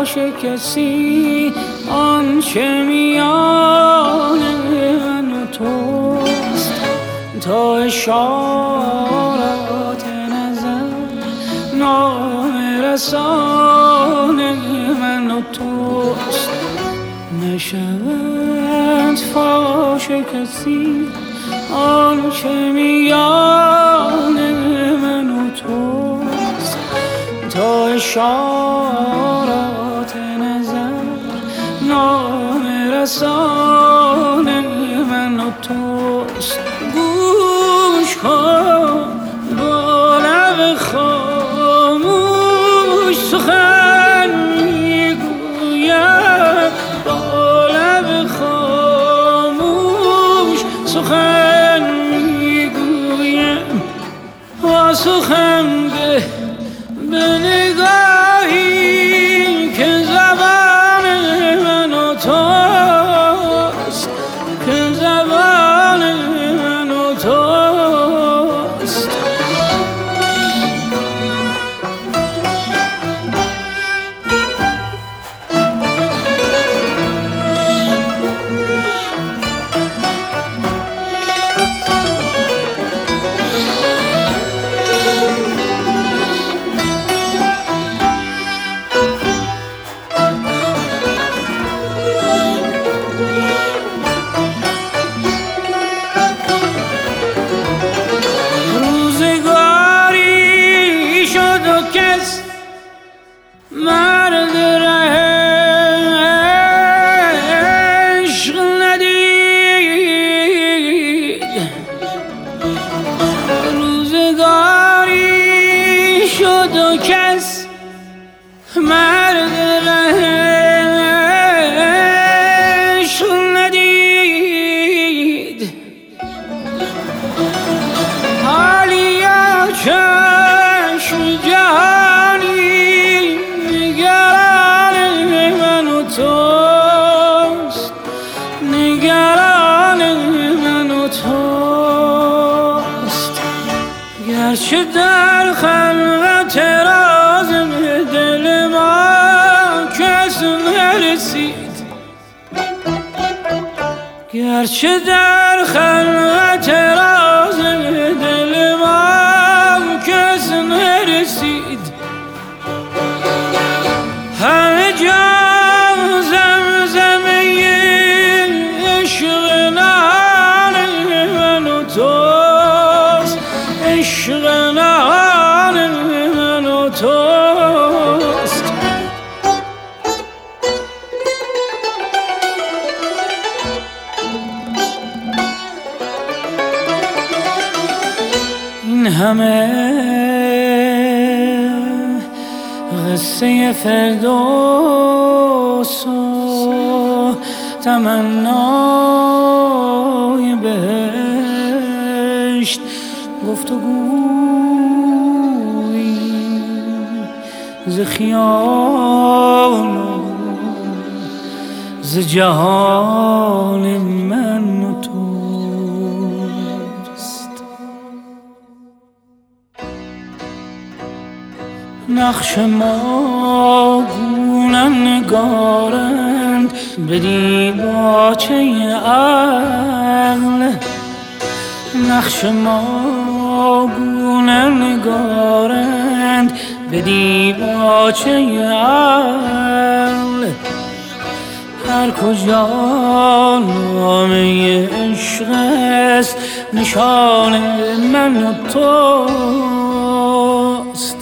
فاش کسی آنچه میان من و توست، تا اشارات نظر نامه رسان من و توست. نشود فاش کسی آنچه میان من و توست، تا اشارات نظر نامه رسان من و توست. گوش کن با لب خاموش سخن میگویم، با لب خاموش سخن میگویم. با سخن به نگاهی که زبان من و توست، که زبان من و توست. مرد عشق ندید، روزگاری شد و کس مرد عشق ندید. حالیا چشم جهانی نگران من و توست، نگران من و توست. گرچه در خلوت راز دل ما کس نرسید، گرچه در خلوت راز دل ما کس نرسید. همه جا زمزمه عشق نهان من و توست، عشق نهان من و توست. این همه قصه فردوس و تمنای بهشت، گفتگویی ز خیال و ز جهان من و توست. نقش ما گونه نگارند به دیباچه عقل، نقش ما گونه نگارند به دیباچه عقل. هر کجا نامه عشق است نشان من و توست.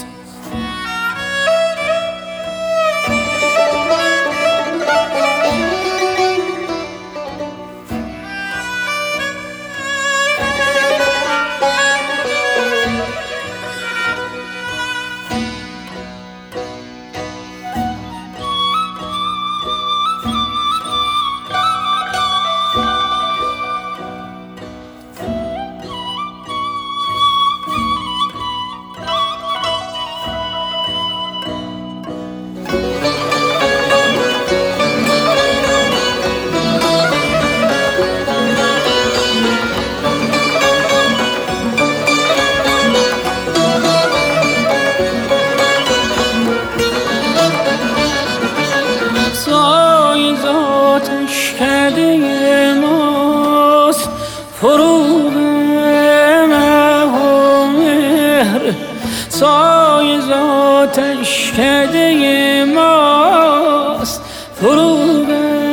کرده ماست فروغ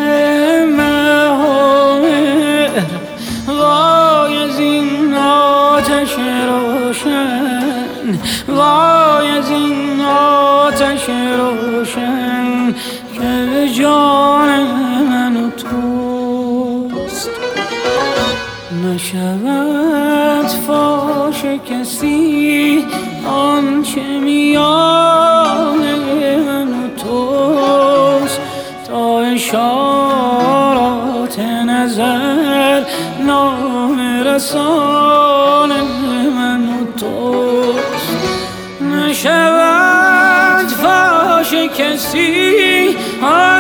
مهر. وای از این آتش روشن، وای از این آتش روشن که به جان من و توست. نشود فاش کسی آنچه میان من و توست، تا اشارات نظر نام رسان من و توست. نشود فاش کسی